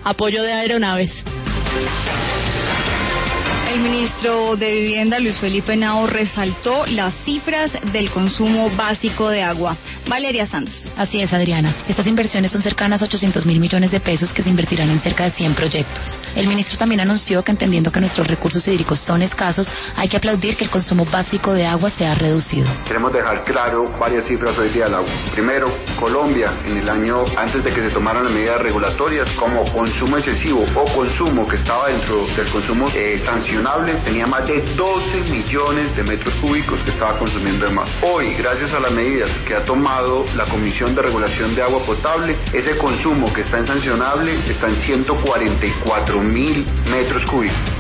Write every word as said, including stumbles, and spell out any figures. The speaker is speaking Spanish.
apoyo de aeronaves. El ministro de Vivienda, Luis Felipe Henao, resaltó las cifras del consumo básico de agua. Valeria Santos. Así es, Adriana. Estas inversiones son cercanas a ochocientos mil millones de pesos que se invertirán en cerca de cien proyectos. El ministro también anunció que, entendiendo que nuestros recursos hídricos son escasos, hay que aplaudir que el consumo básico de agua se ha reducido. Queremos dejar claro varias cifras hoy día del agua. Primero, Colombia, en el año antes de que se tomaran las medidas regulatorias, como consumo excesivo o consumo que estaba dentro del consumo eh, sancionado, tenía más de doce millones de metros cúbicos que estaba consumiendo de más. Hoy, gracias a las medidas que ha tomado la Comisión de Regulación de Agua Potable, ese consumo que está en sancionable está en ciento cuarenta y cuatro mil metros cúbicos.